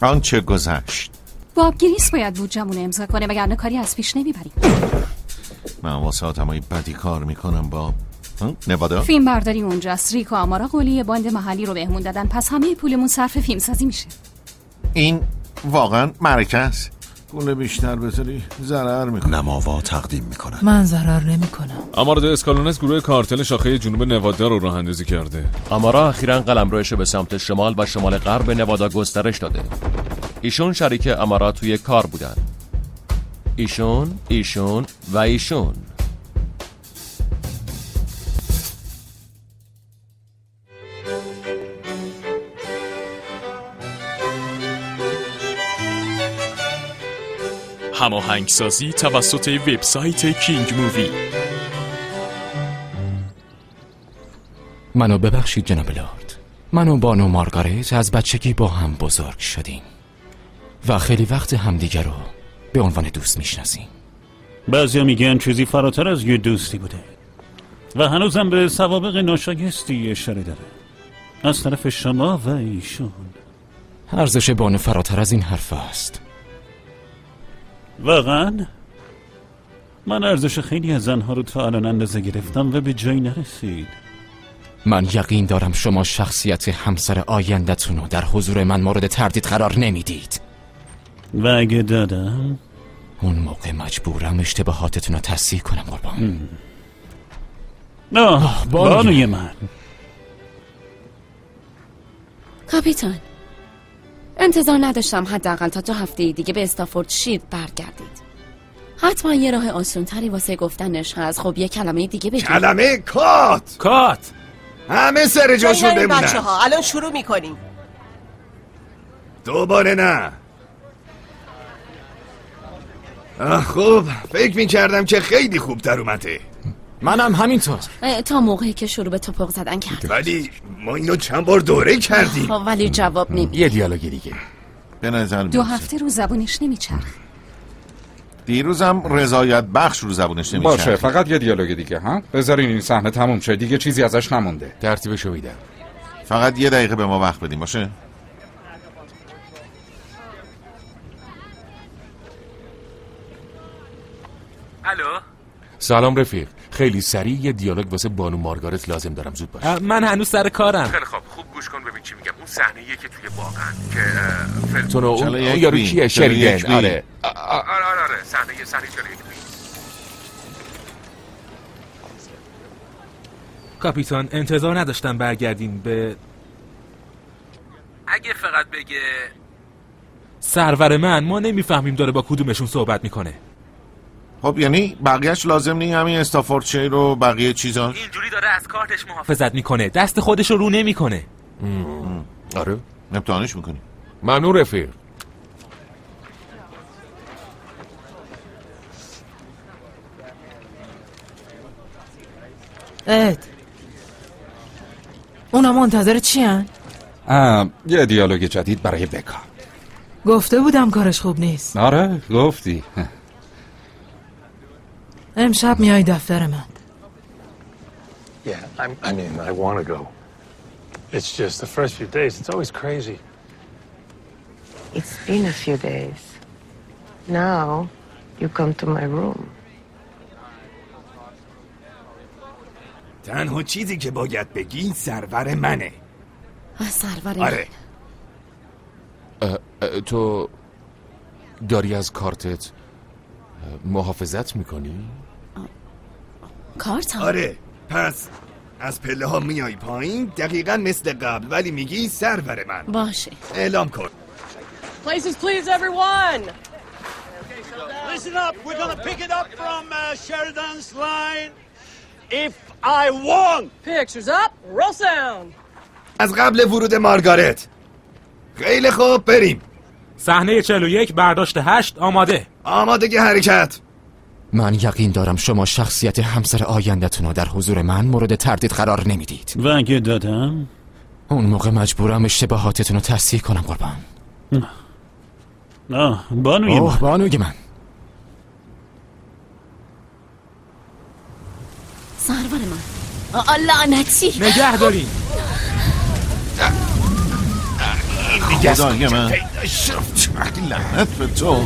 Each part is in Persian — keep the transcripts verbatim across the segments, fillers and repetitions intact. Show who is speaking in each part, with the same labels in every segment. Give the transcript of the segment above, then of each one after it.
Speaker 1: آنچه گذشت.
Speaker 2: باب گریس باید بودجمون امضا کنه وگرنه کاری از پیش نمیبریم.
Speaker 1: من واسه آدمای بدی کار میکنم باب. نوادا؟
Speaker 2: فیلم برداری اونجاست. ریکو آمارا قولی باند محلی رو بهمون دادن، پس همه پولمون صرف فیلم سازی میشه.
Speaker 1: این واقعا معرکه است. پول بیشتر بذاری ضرر میکنه.
Speaker 3: نماوا تقدیم میکنن.
Speaker 4: من ضرر نمیکنم.
Speaker 5: آمارا دو اسکالونس گروه کارتل شاخه جنوب نوادا رو راه اندازی کرده.
Speaker 6: آمارا اخیراً قلمروش به سمت شمال و شمال غرب نوادا گسترش داده. ایشون شریک آمارا توی کار بودن. ایشون، ایشون و ایشون.
Speaker 7: هماهنگسازی توسط وبسایت کینگ مووی.
Speaker 8: منو ببخشید جناب لارد. من و بانو مارگارت از بچگی با هم بزرگ شدیم و خیلی وقت همدیگه رو به عنوان دوست میشناسیم.
Speaker 9: بعضیا میگن چیزی فراتر از یه دوستی بوده و هنوزم به سوابق ناشایستی اشاره داره از طرف شما و ایشون.
Speaker 8: ارزش بانو فراتر از این حرف است.
Speaker 9: واقعا؟ من ارزش خیلی از زنها رو تا الان اندازه گرفتم و به جایی نرسید.
Speaker 8: من یقین دارم شما شخصیت همسر آینده‌تون رو در حضور من مورد تردید قرار نمیدید.
Speaker 9: و اگه دادم؟
Speaker 8: اون موقع مجبورم اشتباهاتتون رو تصحیح کنم قربان.
Speaker 9: نه بانوی من.
Speaker 10: کاپیتان، انتظار نداشتم حداقل تا دو هفته دیگه به استافورد شیلد برگردید. حتما یه راه آسون تری واسه گفتنش هست. خب یه کلمه دیگه بگید.
Speaker 11: کلمه کات.
Speaker 12: کات.
Speaker 11: همه سر جاشون بمونن.
Speaker 12: بچه ها الان شروع میکنیم.
Speaker 11: دوباره نه. خب فکر میکردم که خیلی خوب در اومده.
Speaker 8: منم همینطور.
Speaker 10: تا موقعی که شروع به توپق زدن کردیم.
Speaker 11: ولی ما اینو چند بار دوره کردیم.
Speaker 10: ولی جواب نمیده.
Speaker 8: یه دیالوگی دیگه.
Speaker 1: به نظر
Speaker 2: دو هفته رو زبونش نمیچرخ.
Speaker 1: دیروزم رضایت بخش رو زبونش نمیچرخ.
Speaker 13: باشه فقط یه دیالوگ دیگه ها. بذارین این صحنه تموم شه، دیگه چیزی ازش نمونده.
Speaker 8: ترتیبشو میدم.
Speaker 1: فقط یه دقیقه به ما وقت بدیم باشه.
Speaker 12: الو.
Speaker 8: سلام رفیق. خیلی سریع یه دیالوگ واسه بانو مارگارت لازم دارم، زود باش.
Speaker 12: من هنوز سر کارم. خیلی خوب خوب گوش کن ببین چی میگم. اون صحنه‌ایه که توی باغن که
Speaker 8: فلتون اون یارو کیه؟ شریدن. آره
Speaker 12: آره آره آره صحنه صحنه جلوی یک بی.
Speaker 14: کاپیتان انتظار نداشتم برگردیم به
Speaker 12: اگه فقط بگه
Speaker 14: سرور من، ما نمیفهمیم داره با کدومشون صحبت میکنه.
Speaker 1: خب یعنی بقیهش لازم نیست همین استافوردشایر و بقیه چیزا؟
Speaker 12: اینجوری داره از کارتش
Speaker 14: محافظت میکنه، دست خودش رو رو نمیکنه.
Speaker 1: آره امتحانش میکنی.
Speaker 8: ممنون رفیق.
Speaker 4: اد اونا منتظر چی هن؟
Speaker 13: یه دیالوگ جدید برای بکا.
Speaker 4: گفته بودم کارش خوب نیست.
Speaker 13: آره گفتی.
Speaker 4: امشب میای دفتر من.
Speaker 15: Yeah, I'm, I mean, I want to go. It's just the first few days, it's always crazy.
Speaker 16: It's been a few days. Now, you come to my room.
Speaker 11: تنها چیزی که باید بگی سرور منه.
Speaker 10: سرور
Speaker 11: آره.
Speaker 8: اه اه تو داری از کارتت محافظت میکنی؟
Speaker 10: کارت هم؟
Speaker 11: آره. پس از پله ها میای پایین دقیقا مثل قبل، ولی میگی سرور من.
Speaker 10: باشه.
Speaker 11: اعلام کن.
Speaker 12: Places please everyone.
Speaker 17: Listen up, we're gonna pick it up from uh, Sheridan's line. If I won.
Speaker 12: Pictures up, roll sound.
Speaker 11: از قبل ورود مارگارت. خیلی خوب بریم.
Speaker 14: صحنه چهل و یک برداشت هشت آماده.
Speaker 11: آمادگی حرکت.
Speaker 8: من یقین دارم شما شخصیت همسر آینده‌تون رو در حضور من مورد تردید قرار نمیدید.
Speaker 9: و اگه دادم؟
Speaker 8: اون موقع مجبورم اشتباهاتتون رو تصحیح کنم قربان.
Speaker 9: نه بانوی من.
Speaker 8: بانوی من.
Speaker 10: سرور من. آه لعنتی.
Speaker 14: نگه دارین.
Speaker 1: این دیگه خدای من لعنت به تو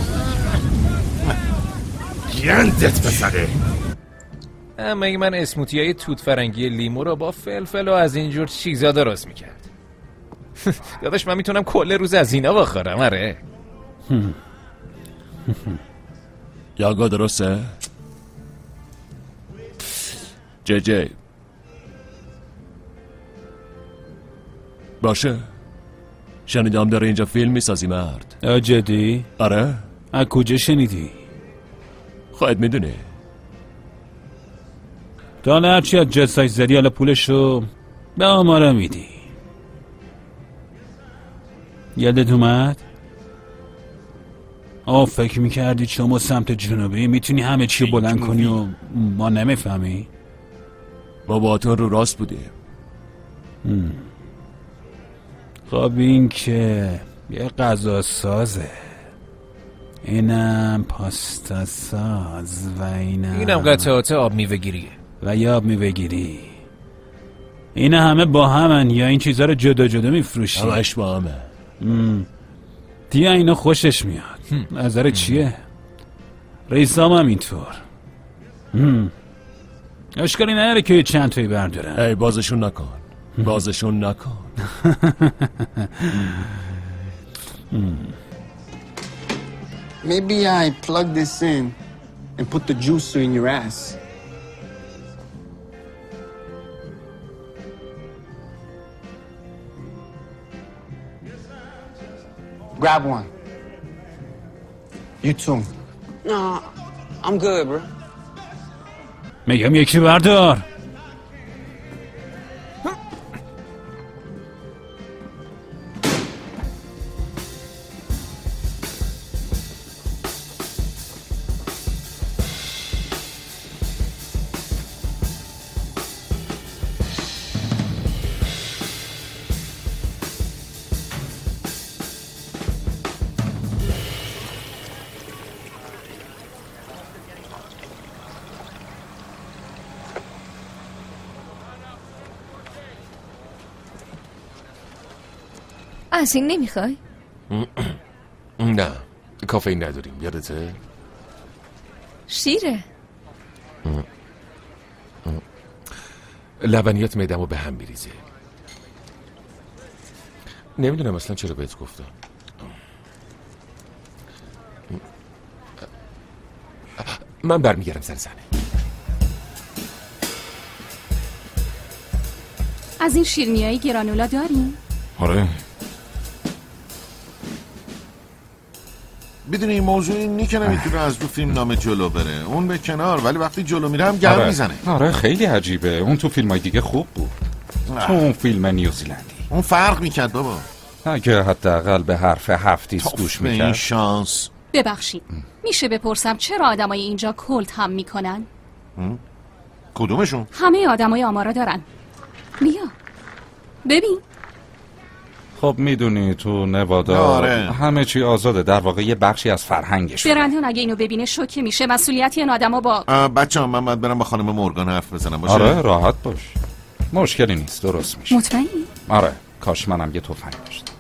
Speaker 12: گندت بسره.
Speaker 3: مگه من اسموتی های توت فرنگی لیمو رو با فلفل و از اینجور چیزا درست میکرد. داداش من میتونم کل روز از اینا بخورم. آره
Speaker 6: یاگو درسته؟ جی جی باشه. شنیدم داره اینجا فیلم میسازی مرد.
Speaker 9: جدی؟
Speaker 6: آره.
Speaker 9: از کجا شنیدی؟
Speaker 6: خواهد میدونی
Speaker 9: تو حالا هرچی از جسای زدی حالا پولشو به آمارا میدی. یادت اومد؟ آه فکر میکردی شما سمت جنوبی میتونی همه چی بلند کنی و ما نمیفهمی؟
Speaker 6: ما با تو رو راست بودیم.
Speaker 9: خب این که یه غذا سازه، اینم پاستا ساز و اینم
Speaker 3: اینم قطعات آب میوه گیریه
Speaker 9: و یا آب میوه گیری. اینا همه با همن یا این چیزها رو جدا جدا میفروشی؟
Speaker 6: همش با همه.
Speaker 9: دیگه اینا خوشش میاد. نظر چیه؟ رئیسام هم اینطور. اشکالی نداره که چند تایی بردارن.
Speaker 6: ای بازشون نکن بازشون نکن.
Speaker 18: Maybe I plug this in and put the juicer in your ass. Grab one. You too. No, I'm good, bro.
Speaker 9: میگم یکی بردار.
Speaker 2: از این نمیخوای؟
Speaker 12: نه کافئین نداریم یادته؟
Speaker 2: شیره
Speaker 12: لبنیات معده‌مو به هم میریزه. نمیدونم اصلا چرا بهت گفتم. من برمیگردم سر زنه.
Speaker 2: از این شیرینیای گرانولا داریم؟
Speaker 1: آره. بدون این موضوع اینی که نمیتونه از دو فیلم نام جلو بره. اون به کنار ولی وقتی جلو میره هم گرم
Speaker 13: آره.
Speaker 1: میزنه.
Speaker 13: آره خیلی عجیبه. اون تو فیلم های دیگه خوب بود. تو اون فیلم نیوزیلندی
Speaker 1: اون فرق میکرد بابا.
Speaker 13: اگه حداقل به حرف هفتیس گوش میکرد.
Speaker 1: این شانس.
Speaker 2: ببخشید میشه بپرسم چرا آدمای اینجا کلت هم میکنن؟
Speaker 1: کدومشون؟
Speaker 2: همه آدمای آمارا دارن. بیا ببین.
Speaker 13: خب میدونی تو نوادا
Speaker 1: آره.
Speaker 13: همه چی آزاده. در واقع یه بخشی از فرهنگش.
Speaker 2: برندون اگه اینو ببینه شوکه میشه. مسئولیتی این آدما با
Speaker 1: بچه هم من باید برم با خانم مورگان حرف بزنم باشه؟
Speaker 13: آره راحت باش. مشکلی نیست درست میشه.
Speaker 2: مطمئنی؟
Speaker 13: آره کاش منم یه تفنگ داشتم.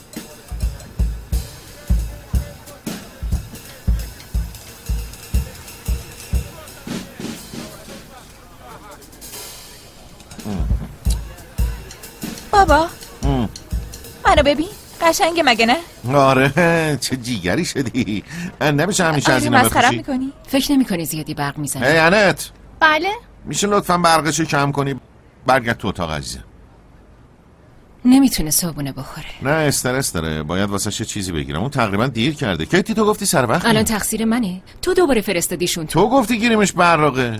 Speaker 19: بابا منو ببین قشنگه مگه نه؟
Speaker 1: آره چه جیگری شدی. نمیشه همیشه از اینا
Speaker 19: مسخره
Speaker 1: بخوشی.
Speaker 19: میکنی؟
Speaker 10: فکر نمی کنی زیادی برق میزنی؟
Speaker 1: ای انت
Speaker 19: بله
Speaker 1: میشه لطفا برقشو کم کنی؟ برگرد تو اتاق عزیزم.
Speaker 10: نمیتونه صابونه بخوره.
Speaker 1: نه استرس داره باید واسه چیزی بگیرم. اون تقریبا دیر کرده. کیتی تو گفتی سر وقت
Speaker 10: الان تقصیر منه. تو دوباره فرستادیشون
Speaker 1: تو گفتی گیریمش براقه.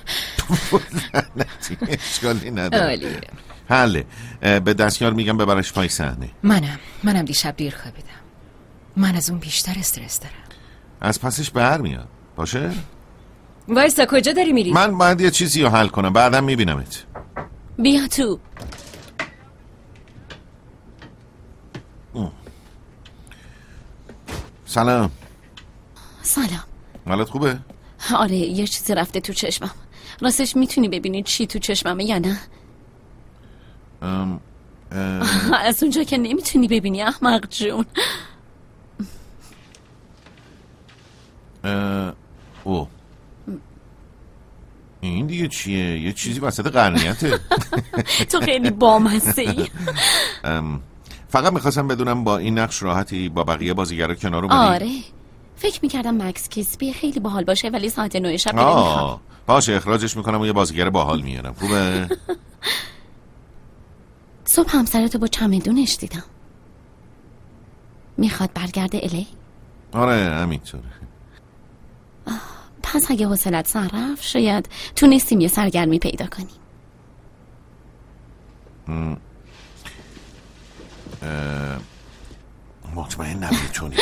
Speaker 1: اشکالی نداره.
Speaker 10: عالیه.
Speaker 1: حله به دستیار میگم ببرش پای صحنه.
Speaker 10: منم منم دیشب دیر خوابیدم. من از اون بیشتر استرس دارم.
Speaker 1: از پسش بر میاد باشه؟
Speaker 10: وایسا کجا داری میری؟
Speaker 1: من باید یه چیزی رو حل کنم بعدم میبینمت.
Speaker 10: بیا تو.
Speaker 1: سلام.
Speaker 10: سلام.
Speaker 1: حالت خوبه؟
Speaker 10: آره یه چیزی رفته تو چشمم. راستش میتونی ببینی چی تو چشممه یا نه؟
Speaker 1: ام...
Speaker 10: از اونجا که نمیتونی ببینی احمق جون.
Speaker 1: او این دیگه چیه؟ یه چیزی وسط قرنیته.
Speaker 10: تو خیلی بامزه ای.
Speaker 1: فقط میخواستم بدونم با این نقش راحتی با بقیه بازیگرا کنار اومدی؟
Speaker 10: آره فکر میکردم مکس کیسبی خیلی باحال باشه ولی ساعت نه شب دیگه میخوام.
Speaker 1: باشه اخراجش میکنم و یه بازیگر باحال میارم. خوبه؟
Speaker 10: صبح همسرتو با چمدونش دیدم. میخواد برگرده الی؟
Speaker 1: آره همینطوره.
Speaker 10: پس اگه حوصلت سر رفت شاید تونستیم یه سرگرمی پیدا کنیم.
Speaker 1: مطمئن نمیتونی.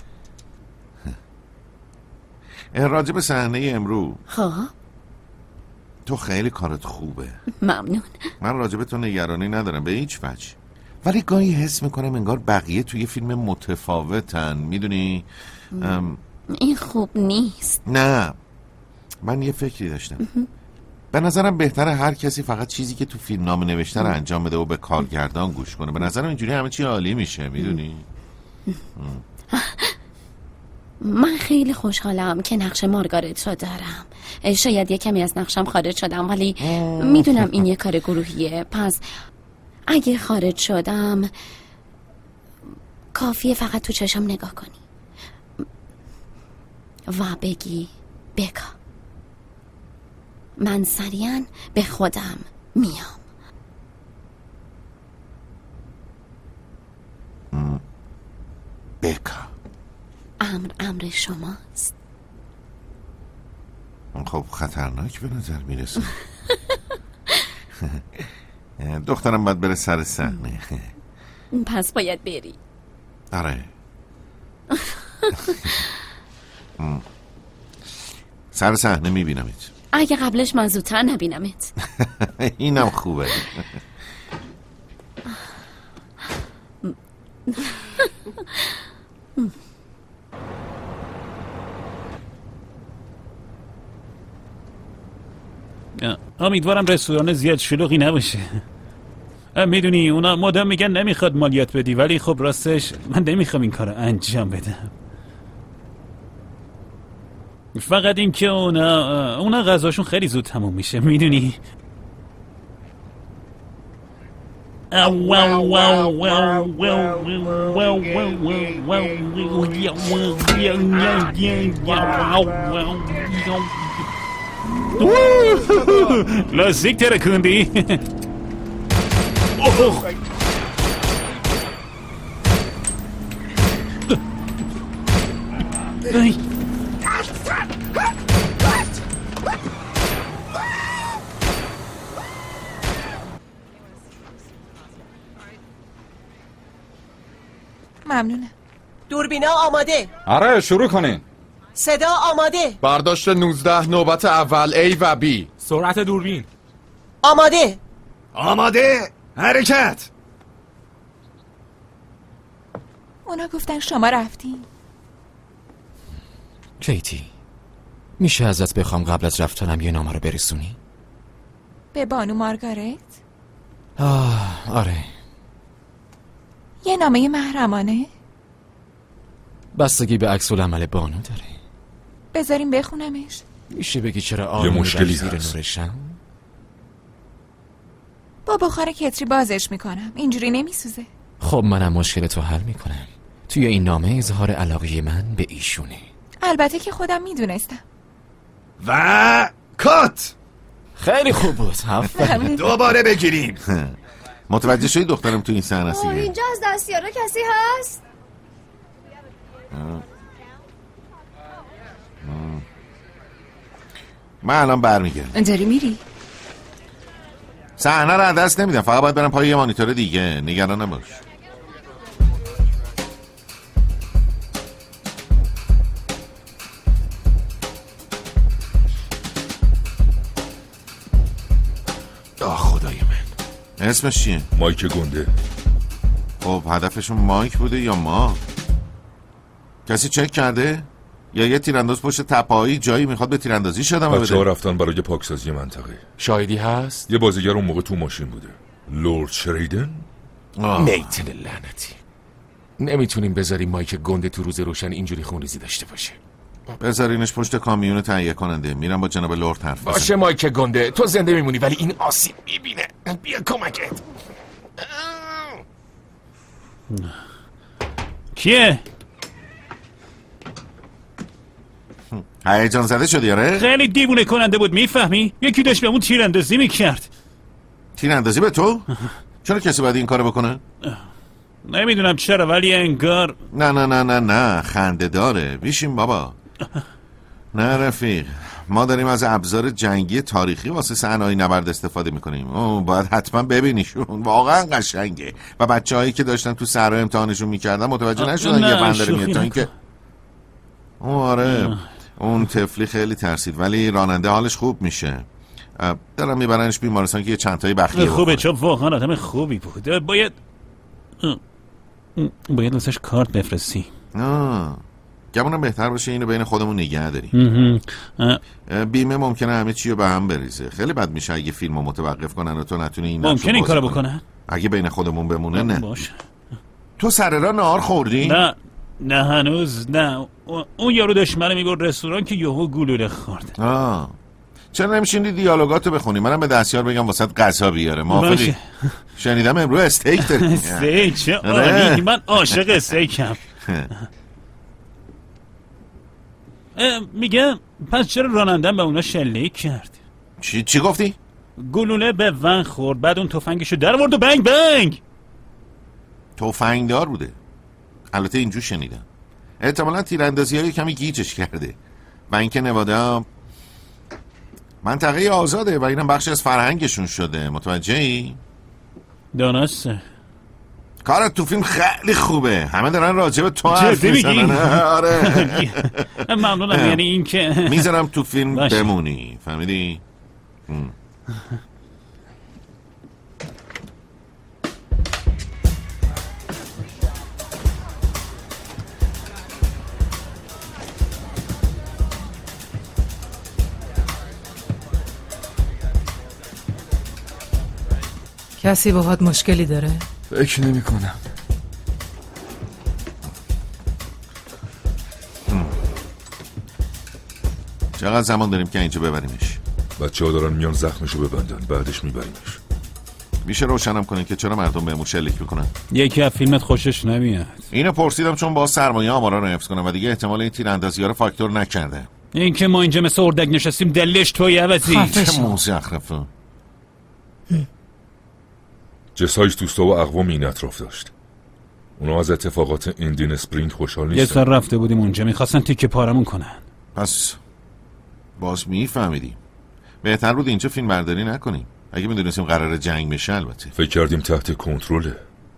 Speaker 1: راجع به صحنه امرو
Speaker 10: خب
Speaker 1: تو خیلی کارت خوبه.
Speaker 10: ممنون.
Speaker 1: من راجع به تو نگرانی ندارم به هیچ وجه، ولی گاهی حس میکنم انگار بقیه توی فیلم متفاوتن. میدونی ام...
Speaker 10: این خوب نیست.
Speaker 1: نه من یه فکری داشتم. به نظرم بهتره هر کسی فقط چیزی که تو فیلم نامه نوشته رو انجام بده و به کارگردان گوش کنه. به نظرم اینجوری همه چی عالی میشه. میدونی
Speaker 10: من خیلی خوشحالم که نقش مارگارت رو دارم. شاید یه کمی از نقشم خارج شدم ولی میدونم این یه کار گروهیه. پس اگه خارج شدم کافیه فقط تو چشم نگاه کنی و بگی بکا من سریعا به خودم میام.
Speaker 1: بکا
Speaker 10: امر امر شماست.
Speaker 1: خب خطرناک به نظر میرسه. دخترم باید بره سر صحنه.
Speaker 10: پس باید بری.
Speaker 1: آره. سر صحنه میبینمت.
Speaker 10: اگه قبلش من زودتر نبینمت.
Speaker 1: اینم خوبه.
Speaker 9: امیدوارم رستوران زیاد شلوغی نباشه. میدونی اونا مدام میگن نمیخواد مالیات بدی ولی خب راستش من نمیخوام این کارو انجام بدم. فقط این که اونا اونا غذاشون خیلی زود تموم میشه. میدونی لاستیک ترکوندی.
Speaker 19: ممنونم.
Speaker 20: دوربینا آماده.
Speaker 13: آره شروع کنین.
Speaker 20: صدا آماده.
Speaker 21: برداشت نوزده نوبت اول A و B.
Speaker 14: سرعت دوربین
Speaker 20: آماده.
Speaker 11: آماده حرکت.
Speaker 19: اونا گفتن شما رفتین.
Speaker 8: کیتی میشه ازت بخوام قبل از رفتنم یه نامه رو برسونی؟
Speaker 19: به بانو مارگارت؟
Speaker 8: آه آره.
Speaker 19: یه نامه محرمانه؟
Speaker 8: بستگی به عکس العمل بانو داره.
Speaker 19: بذاریم بخونمش.
Speaker 8: میشه بگی چرا
Speaker 5: یه
Speaker 8: آنو
Speaker 5: مشکلی
Speaker 8: زیر
Speaker 5: هست.
Speaker 8: نورشم؟
Speaker 19: با بخار کتری بازش میکنم. اینجوری نمیسوزه.
Speaker 8: خب منم مشکل تو حل میکنم. توی این نامه اظهار علاقه من به ایشونه.
Speaker 19: البته که خودم میدونستم.
Speaker 11: و کات.
Speaker 8: خیلی خوب بود.
Speaker 11: دوباره بگیریم.
Speaker 1: متوجه شدی دخترم تو این صحنه است؟
Speaker 22: اینجا از دستیارا کسی هست؟
Speaker 1: من الان برمیگردم.
Speaker 2: داری میری؟
Speaker 1: صحنه رو از دست نمیدم، فقط باید برم پای یه مانیتور دیگه. نگران نباش. آه خدای من. اسمش چیه؟
Speaker 5: مایک گنده.
Speaker 1: خب هدفشون مایک بوده یا ما؟ کسی چک کرده؟ یا یه تیرانداز پشت تپه‌ای جایی میخواد به تیراندازی شدم بده؟
Speaker 5: بچه‌ها رفتن برای پاکسازی منطقه.
Speaker 8: شاهدی هست؟
Speaker 5: یه بازیگر اون موقع تو ماشین بوده. لورد شریدن؟
Speaker 4: نیتن لعنتی، نمیتونیم بذاریم مایک گنده تو روز روشن اینجوری خونریزی داشته باشه.
Speaker 1: بذارینش پشت کامیون تهیه کننده، میرم با جناب لرد حرف بزنم.
Speaker 4: باشه مایک گنده، تو زنده میمونی ولی این آسیب میبینه. بیا کمکت.
Speaker 9: کیه؟
Speaker 1: هیجان زده شدی آره؟
Speaker 9: خیلی دیوونه کننده بود، میفهمی؟ یکی داشت به اون تیراندازی میکرد.
Speaker 1: تیراندازی به تو؟ چرا کسی باید این کارو بکنه؟
Speaker 9: نمیدونم چرا ولی انگار.
Speaker 1: نه نه نه نه نه خنده داره. بیشیم بابا. نه رفیق، ما داریم از ابزار جنگی تاریخی واسه صحنه‌های نبرد استفاده میکنیم. اوه باید حتما ببینیشون، واقعا قشنگه. و بچه‌هایی که داشتن تو صحرا امتحانشون میکردن متوجه نشدن یه بندر میاد تا اینکه آره اون طفلی خیلی ترسید ولی راننده حالش خوب میشه. دارم میبرنش بیمارستان که یه چند تایی بخیه بخوره.
Speaker 9: خوبه چون واقعا آدم خوبی بود. باید باید واسش کارت بفرستی.
Speaker 1: آه گمونم بهتر باشه اینو بین خودمون نگه داریم. بیمه ممکنه همه چی رو به هم بریزه. خیلی بد میشه اگه فیلمو متوقف کنن و تو نتونی این
Speaker 9: ممکنه این کارو بکنن.
Speaker 1: اگه بین خودمون بمونه نه باشه. تو سر راه نهار خوردی؟
Speaker 9: نه نه هنوز نه. اون یارو داشت منو میبرد رستوران که یهو گلوله خورد.
Speaker 1: آه چرا نمیشینی دیالوگاتو بخونی؟ منم به دستیار بگم واسط غذا بیاره. موافقی؟ شنیدم امروز استیک داری.
Speaker 9: استیک چه عالی، من عاشق استیکم. میگم پس چرا رانندم به اونا شلیک کرد؟
Speaker 1: چی چی گفتی؟
Speaker 9: گلوله به ون خورد، بعد اون تفنگشو در آورد و بنگ بنگ.
Speaker 1: تفنگ دار بوده. البته اینجور شنیدم احتمالاً تیراندازی‌های کمی گیجش کرده. و اینکه نوادا منطقه آزاده و اینم بخشی از فرهنگشون شده. متوجهی؟
Speaker 9: درسته.
Speaker 1: کارت تو فیلم خیلی خوبه. همه دارن راجع به تو حرف میزنن. آره
Speaker 9: ممنونم. یعنی این که
Speaker 1: میذارم تو فیلم باشه. بمونی فهمیدی؟
Speaker 7: کسی باهات مشکلی داره؟
Speaker 23: فکر نمی کنم.
Speaker 1: چقدر زمان داریم که اینجا ببریمش؟
Speaker 23: بچه ها دارن میان زخمشو ببندن، بعدش میبریمش.
Speaker 1: میشه روشنم کنین که چرا مردم بهمون شلیک میکنن؟
Speaker 9: یکی از فیلمت خوشش نمیاد.
Speaker 1: اینو پرسیدم چون با سرمایه آمارا رو حفظ کنم و دیگه احتمال این تیراندازی‌ها رو فاکتور نکرده.
Speaker 9: این که ما اینجا مثل اردک نشستیم دلش توی عوضی.
Speaker 1: چه مزخرفه.
Speaker 23: جسایش دوستا و اقوام این اطراف داشت. اونا از اتفاقات ایندین اسپرینگ خوشحال نیستن.
Speaker 9: یه سر رفته بودیم اونجا، میخواستن تیکه پارمون کنن.
Speaker 1: پس باز میفهمیدیم بهتر بود اینجا فیلم برداری نکنیم. اگه میدونستیم قراره جنگ بشه. البته
Speaker 23: فکر کردیم تحت کنترله.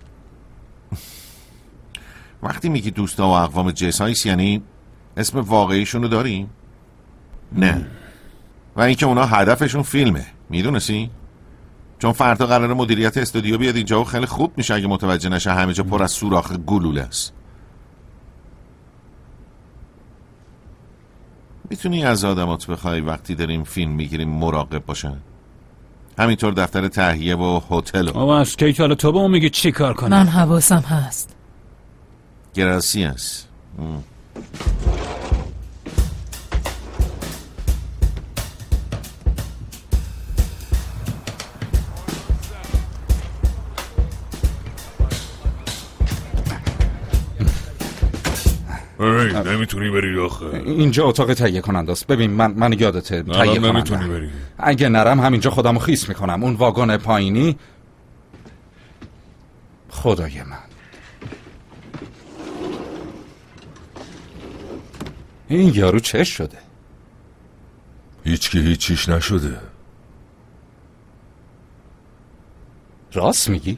Speaker 1: وقتی میگی دوستا و اقوام جسایس یعنی اسم واقعیشون رو داریم؟ نه. و اینکه اونا هدفشون فیلمه. میدونستی؟ چون فردا قراره مدیریت استودیو بیاد اینجا و خیلی خوب میشه اگه متوجه نشه همه جا پر از سوراخ گلوله است. میتونی از آدمات بخوای وقتی داریم فیلم میگیریم مراقب باشن؟ همینطور دفتر تهیه و هتل.
Speaker 9: آقا از کی حالا تو به اون میگی چی کار کنم؟
Speaker 7: من حواسم هست.
Speaker 1: گراسی هست.
Speaker 23: نمیتونی بری آخه.
Speaker 13: اینجا اتاق تهیه کننده است. ببین من من یادته تهیه کننده.
Speaker 23: نمیتونی بری.
Speaker 13: اگه نرم همینجا خودمو خیس میکنم. اون واگن پایینی. خدای من این یارو چه شده؟
Speaker 23: هیچ که هیچیش نشده.
Speaker 13: راست میگی؟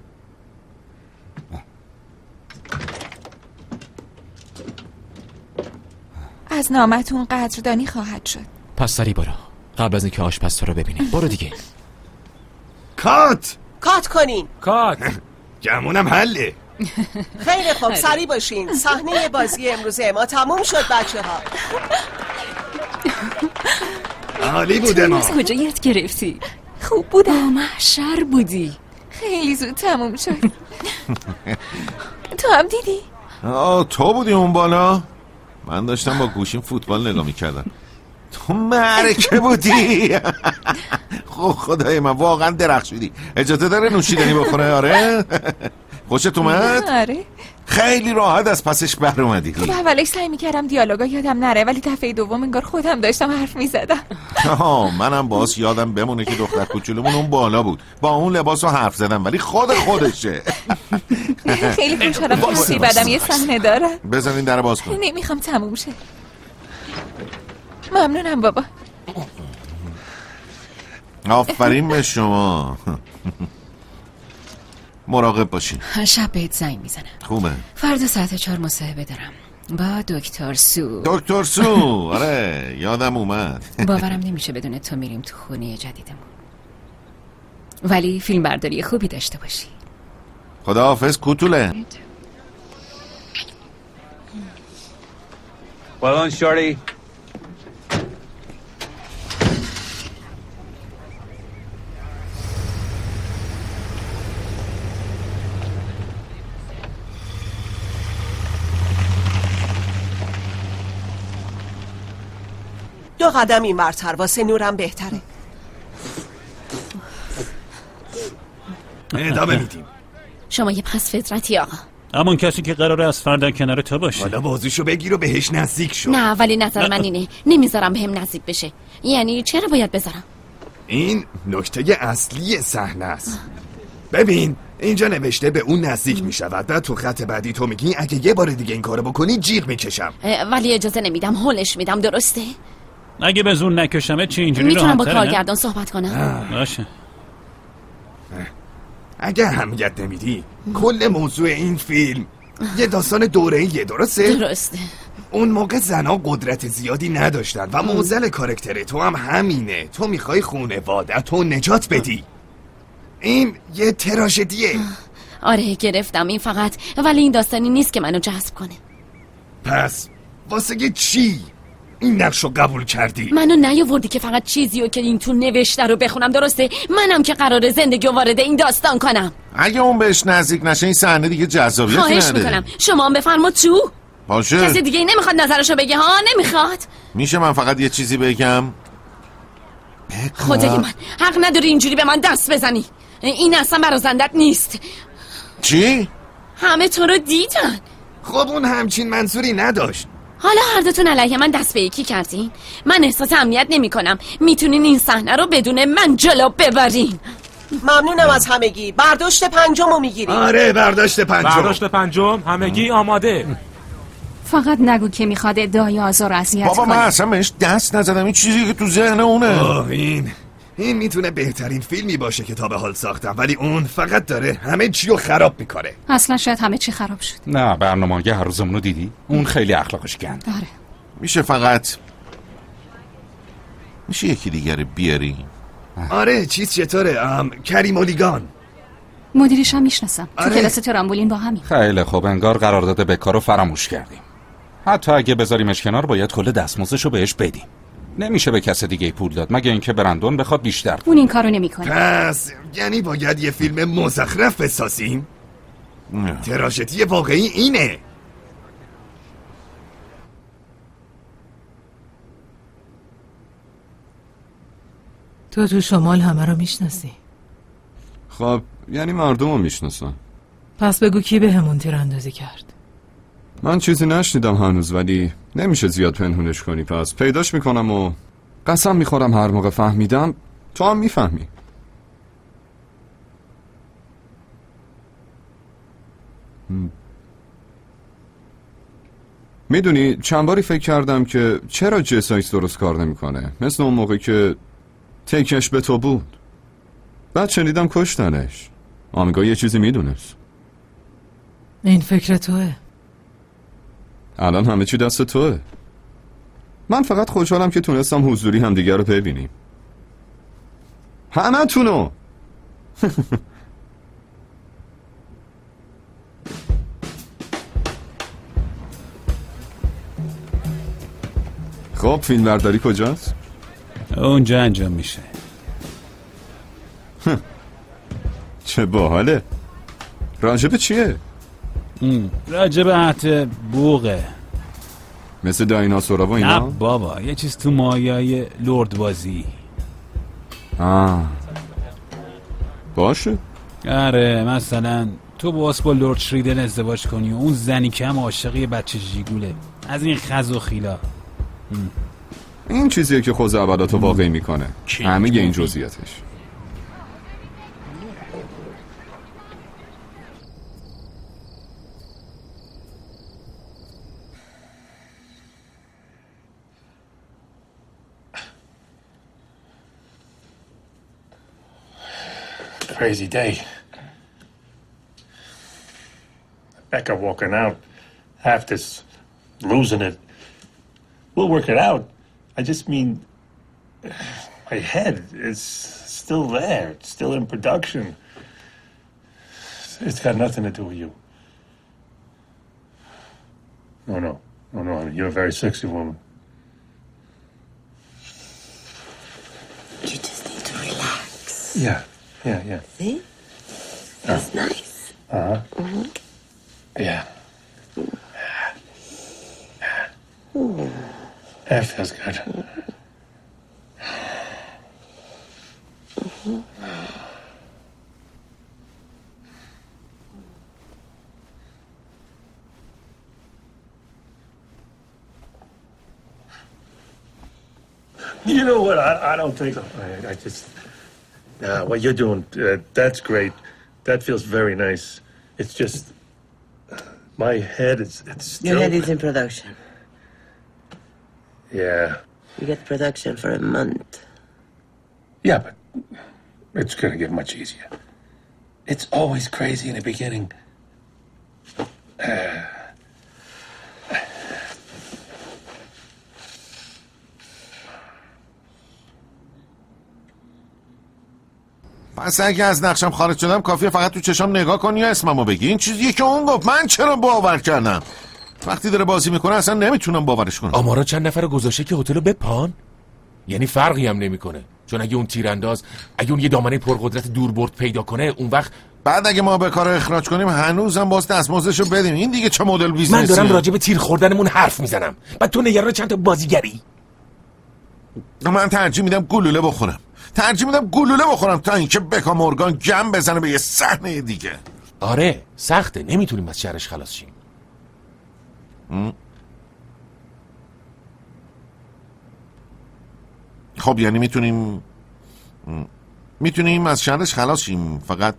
Speaker 19: از نامتون قدردانی خواهد شد.
Speaker 8: پس سری برو قبل از اینکه آشپز تو رو ببینیم. برو دیگه.
Speaker 11: کات
Speaker 20: کات کنین.
Speaker 14: کات
Speaker 11: گمونم حله.
Speaker 20: خیلی خوب سری باشین. صحنه بازی امروزه ما تموم شد بچه ها.
Speaker 11: عالی بوده. ما
Speaker 2: از کجا یاد گرفتی؟
Speaker 19: خوب بودم.
Speaker 2: محشر بودی.
Speaker 19: خیلی زود تموم شد. تو هم دیدی؟
Speaker 1: آه تو بودی اون بالا؟ من داشتم با گوشیم فوتبال نگاه میکردم. تو معرکه بودی. خب خدای من واقعا درخشیدی. اجازه داره نوشیدنی بخوره؟ آره. خوشت اومد؟
Speaker 19: آره.
Speaker 1: خیلی راحت از پسش بر اومدی.
Speaker 19: خب اولش سعی میکردم دیالوگا یادم نره، ولی دفعه دوم انگار خودم داشتم حرف میزدم.
Speaker 1: آها منم باز یادم بمونه که دختر کوچولومون اون بالا بود، با اون لباسو حرف زدم، ولی خود خودشه.
Speaker 19: خیلی خوشحالم که هستی. بعدم یه صحنه دارم.
Speaker 1: بزنین در باز کن.
Speaker 19: نمیخوام تموم شه. ممنونم بابا.
Speaker 1: آفرین به شما. مراقب باشین.
Speaker 15: شب بهت زنگ میزنم.
Speaker 1: خوبه.
Speaker 15: فردا ساعت چهار مصاحبه دارم با دکتر سو.
Speaker 1: دکتر سو. آره یادم اومد.
Speaker 15: باورم نمیشه بدون تو میریم تو خونه جدیدمون. ولی فیلم برداری خوبی داشته باشی.
Speaker 1: خداحافظ کوتوله.
Speaker 16: Well done, shorty.
Speaker 20: دو قدم این برتر، واسه نورم بهتره.
Speaker 11: ادامه میدیم.
Speaker 10: شما یه پس فطرتی آقا.
Speaker 9: همون کسی که قراره از فردا کنار تو باشه.
Speaker 11: حالا بازوشو بگیر و بهش نزدیک شو.
Speaker 10: نه ولی نظر من اینه نمیذارم بهم نزدیک بشه. یعنی چرا باید بذارم؟
Speaker 11: این نکته اصلی صحنه است. ببین اینجا نوشته به اون نزدیک میشود، بعد تو خط بعدی تو میگی اگه یه بار دیگه این کارو بکنی جیغ میکشم.
Speaker 10: ولی اجازه نمیدم، هولش میدم. درسته؟
Speaker 9: اگه به زور نکشمه چی اینجوری راحت
Speaker 10: میتونم با کارگردان صحبت کنم؟
Speaker 9: باشه.
Speaker 11: اگه اهمیت نمیدی کل موضوع این فیلم یه داستان دوره‌ایه. درسته؟
Speaker 10: درسته.
Speaker 11: اون موقع زنها قدرت زیادی نداشتن و موزل کاراکتر تو هم همینه. تو میخوای خانواده تو نجات بدی. این یه تراژدیه.
Speaker 10: آره گرفتم این فقط، ولی این داستانی نیست که منو جذب کنه.
Speaker 11: پس واسه چی این نقشو قبول کردی؟
Speaker 10: منو نیاوردی که فقط چیزیو که این تو نوشته رو بخونم. درسته؟ منم که قراره زندگی رو وارد این داستان کنم.
Speaker 1: اگه اون بهش نزدیک نشه این صحنه دیگه جذابیت نداره.
Speaker 10: خواهش میکنم شما هم بفرماد تو.
Speaker 1: باشه.
Speaker 10: کسی دیگه نمیخواد نظرشو بگه ها؟ نمیخواد؟
Speaker 1: میشه من فقط یه چیزی بگم؟
Speaker 10: خدای من حق نداری اینجوری به من دست بزنی. این اصلا برازندت نیست.
Speaker 1: چی؟
Speaker 10: همه تو رو دیدن.
Speaker 11: خب اون همچین منظوری نداشت.
Speaker 10: حالا هر دوتون علیه من دست به یکی کردین. من احساس امنیت نمی کنم. میتونین این صحنه رو بدون من جلو ببرین.
Speaker 20: ممنونم از همگی. برداشت پنجم رو میگیریم.
Speaker 11: آره برداشت پنجم.
Speaker 14: برداشت پنجم همگی آماده.
Speaker 2: فقط نگو که میخواد ادعای آزار و اذیت کنه.
Speaker 1: بابا من اصلا بهش دست نزدم. این چیزی که تو ذهن اونه.
Speaker 11: آه این این میتونه بهترین فیلمی باشه که تا به حال ساختم، ولی اون فقط داره همه چی رو خراب میکنه.
Speaker 2: اصلا شاید همه چی خراب شد.
Speaker 13: نه برنامه‌ی هر روزمون رو دیدی؟ اون خیلی اخلاقش گنده.
Speaker 2: آره.
Speaker 1: میشه فقط میشه یکی دیگر بیاری؟
Speaker 11: آره چیز چطوره؟ ام... کریم اولیگان
Speaker 2: مدیرش هم میشناسم.
Speaker 11: آره.
Speaker 2: تو کلاس ترامبولین با همین.
Speaker 13: خیلی خوب، انگار قرارداد بکار رو فراموش کردیم. حتی اگه بذاریمش کنار باید کل دستمزدش رو بهش بدیم. نمیشه به کس دیگه پول داد مگه اینکه برندون بخواد بیشتر.
Speaker 2: اون این کارو نمیکنه.
Speaker 11: پس یعنی باید یه فیلم مزخرف بسازیم؟ تراژدی واقعی اینه.
Speaker 7: تو تو شمال همه رو میشناسی.
Speaker 18: خب یعنی مردم رو میشناسن.
Speaker 7: پس بگو کی به همون تیراندازی کرد؟
Speaker 18: من چیزی نشنیدم هنوز، ولی نمیشه زیاد پنهونش کنی. پس پیداش میکنم و قسم میخورم هر موقع فهمیدم تو هم میفهمی. میدونی چند باری فکر کردم که چرا جسایس درست کار نمیکنه، مثل اون موقع که تکش به تو بود. بعد شنیدم کشتنش. آمیگاه یه چیزی میدونست.
Speaker 7: این فکر توه.
Speaker 18: الان همه چی دست توه. من فقط خوشحالم که تونستم حضوری همدیگر رو ببینیم. همه تونو. خب فیلم برداری کجاست؟
Speaker 9: اونجا انجام میشه.
Speaker 18: چه باحاله. راجب چیه؟
Speaker 9: راجب عهد بوغه.
Speaker 18: مثل دایناسورا و اینا؟
Speaker 9: نه بابا، یه چیز تو مایای لرد بازی.
Speaker 18: آه باشه.
Speaker 9: آره مثلا تو باس با لرد شریدل ازدواج کنی و اون زنی که هم عاشقی بچه ژیگوله. از این خز و خیلا.
Speaker 18: این چیزیه که خوز اولاتو واقعی میکنه. همه این جزئیاتش.
Speaker 3: Crazy day. Becca walking out, half this losing it. We'll work it out. I just mean, my head is still there. It's still in production. It's got nothing to do with you. No, no, no, no. You're a very sexy woman.
Speaker 16: You just need to relax.
Speaker 3: Yeah. Yeah, yeah.
Speaker 16: See? That's uh, nice.
Speaker 3: Uh-huh.
Speaker 16: Mm-hmm.
Speaker 3: Yeah. Ooh. That feels good.
Speaker 16: Mm-hmm.
Speaker 3: You know what? I, I don't think... I, I just... Uh, what you're doing, uh, that's great. That feels very nice. It's just... Uh, my head is... It's still...
Speaker 16: Your head is in production.
Speaker 3: Yeah.
Speaker 16: You get production for a month.
Speaker 3: Yeah, but it's going to get much easier. It's always crazy in the beginning. Uh,
Speaker 1: پس اگه از نقشم خارج شدم کافیه فقط تو چشام نگاه کنی یا اسممو بگی. این چیزیه که اون گفت. من چرا باور کردم؟ وقتی داره بازی میکنه اصلا نمیتونم باورش کنم.
Speaker 4: آمارا چند نفر گذاشته که هتلو بپان؟ یعنی فرقی هم نمیکنه. چون اگه اون تیرانداز اگه اون یه دامنه پرقدرت دوربرد پیدا کنه اون وقت
Speaker 1: بعد اگه ما به کار اخراج کنیم هنوزم باز دستمزدشو بدیم. این دیگه چه مدل بیزنسیه؟
Speaker 4: من دارم راجع به تیر خوردنمون حرف میزنم. بعد تو نگران چند تا بازیگری؟
Speaker 1: من ترجیح میدم گلوله بخورم. ترجیح میدم گلوله بخورم تا اینکه بکا مورگان گم بزنه به یه صحنه دیگه.
Speaker 4: آره سخته، نمیتونیم از شرش خلاص شیم.
Speaker 1: خب یعنی میتونیم میتونیم از شرش خلاص شیم، فقط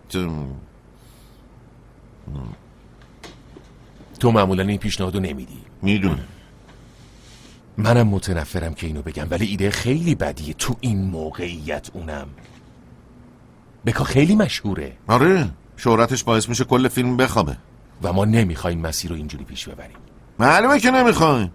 Speaker 4: تو معمولا این پیشنهادو نمیدی.
Speaker 1: میدونم.
Speaker 4: منم متنفرم که اینو بگم ولی ایده خیلی بدیه تو این موقعیت. اونم بکا خیلی مشهوره.
Speaker 1: آره شهرتش باعث میشه کل فیلم بخوابه
Speaker 4: و ما نمیخوایم مسیر رو اینجوری پیش ببریم.
Speaker 1: معلومه که نمیخوایم.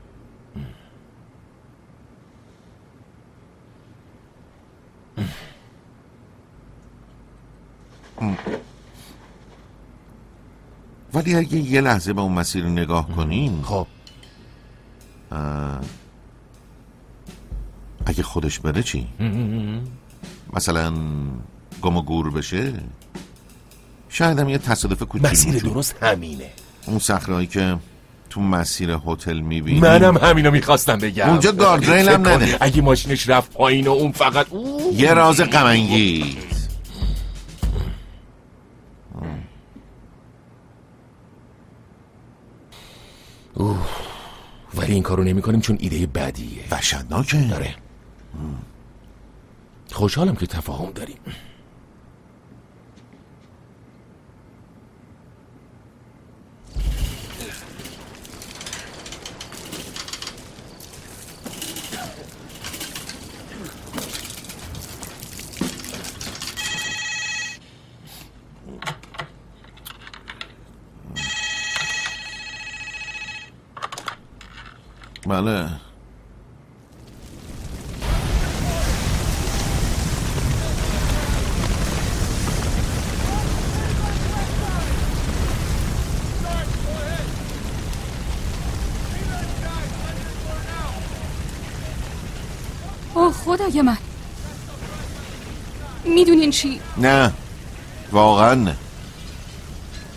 Speaker 1: ولی اگه یه لحظه به اون مسیر نگاه کنیم
Speaker 4: خب
Speaker 1: اگه خودش بره چی؟ مثلا گم و گور بشه؟ شاید هم یه تصادف کوچیک.
Speaker 4: مسیر درست همینه.
Speaker 1: اون صخره‌ای که تو مسیر هتل میبینی.
Speaker 4: منم همینو میخواستم بگم.
Speaker 1: اونجا گاردریل هم نده.
Speaker 4: اگه ماشینش رفت پایین و اون فقط اوه.
Speaker 1: یه راز غم انگیز.
Speaker 4: اوه. ولی این کارو نمی کنیم چون ایده بدیه.
Speaker 1: وحشتناکه.
Speaker 4: داره. خوشحالم که تفاهم داریم.
Speaker 1: بله.
Speaker 2: اوه خدای من. میدونین چی؟
Speaker 1: نه واقعا نه.